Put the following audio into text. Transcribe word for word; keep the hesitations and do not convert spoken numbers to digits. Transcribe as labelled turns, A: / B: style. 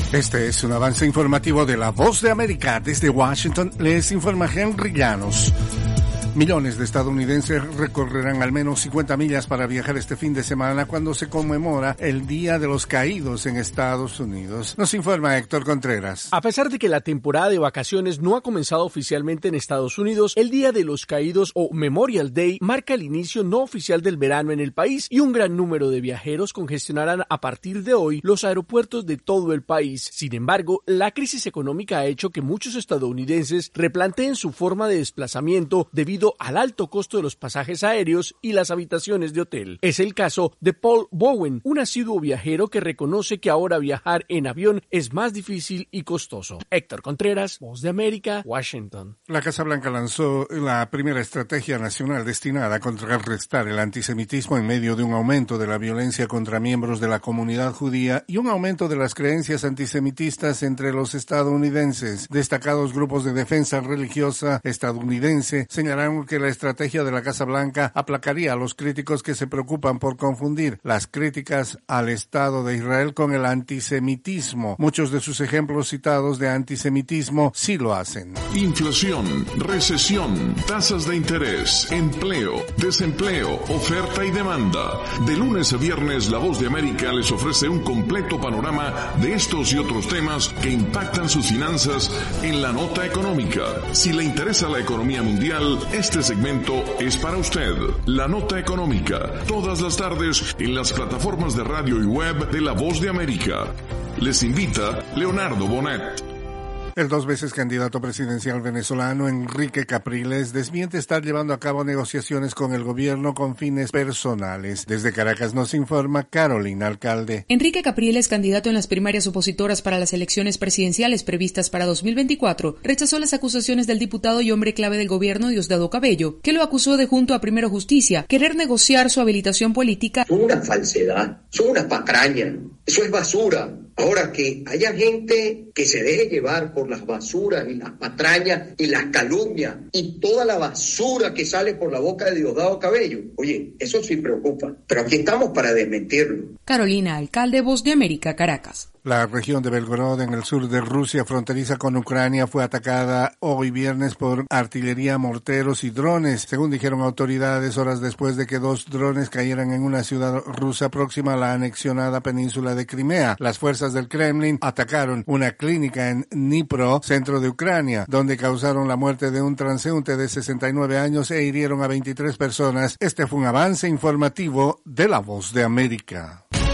A: Este es un avance informativo de La Voz de América. Desde Washington les informa Henry Llanos. Millones de estadounidenses recorrerán al menos cincuenta millas para viajar este fin de semana cuando se conmemora el Día de los Caídos en Estados Unidos. Nos informa Héctor Contreras.
B: A pesar de que la temporada de vacaciones no ha comenzado oficialmente en Estados Unidos, el Día de los Caídos o Memorial Day marca el inicio no oficial del verano en el país y un gran número de viajeros congestionarán a partir de hoy los aeropuertos de todo el país. Sin embargo, la crisis económica ha hecho que muchos estadounidenses replanteen su forma de desplazamiento debido al alto costo de los pasajes aéreos y las habitaciones de hotel. Es el caso de Paul Bowen, un asiduo viajero que reconoce que ahora viajar en avión es más difícil y costoso. Héctor Contreras, Voz de América, Washington.
A: La Casa Blanca lanzó la primera estrategia nacional destinada a contrarrestar el antisemitismo en medio de un aumento de la violencia contra miembros de la comunidad judía y un aumento de las creencias antisemitistas entre los estadounidenses. Destacados grupos de defensa religiosa estadounidense señalaron que la estrategia de la Casa Blanca aplacaría a los críticos que se preocupan por confundir las críticas al Estado de Israel con el antisemitismo. Muchos de sus ejemplos citados de antisemitismo sí lo hacen.
C: Inflación, recesión, tasas de interés, empleo, desempleo, oferta y demanda. De lunes a viernes, La Voz de América les ofrece un completo panorama de estos y otros temas que impactan sus finanzas en la nota económica. Si le interesa la economía mundial, este segmento es para usted. La nota económica, todas las tardes en las plataformas de radio y web de La Voz de América. Les invita Leonardo Bonet.
A: El dos veces candidato presidencial venezolano Enrique Capriles desmiente estar llevando a cabo negociaciones con el gobierno con fines personales. Desde Caracas nos informa Carolina Alcalde.
D: Enrique Capriles, candidato en las primarias opositoras para las elecciones presidenciales previstas para dos mil veinticuatro, rechazó las acusaciones del diputado y hombre clave del gobierno Diosdado Cabello, que lo acusó de, junto a Primero Justicia, querer negociar su habilitación política.
E: Son una falsedad, son una patraña, eso es basura. Ahora, que haya gente que se deje llevar por las basuras y las patrañas y las calumnias y toda la basura que sale por la boca de Diosdado Cabello, oye, eso sí preocupa, pero aquí estamos para desmentirlo.
D: Carolina Alcalde, Voz de América, Caracas.
A: La región de Belgorod, en el sur de Rusia, fronteriza con Ucrania, fue atacada hoy viernes por artillería, morteros y drones, según dijeron autoridades, horas después de que dos drones cayeran en una ciudad rusa próxima a la anexionada península de Crimea. Las fuerzas del Kremlin atacaron una clínica en Dnipro, centro de Ucrania, donde causaron la muerte de un transeúnte de sesenta y nueve años e hirieron a veintitrés personas. Este fue un avance informativo de La Voz de América.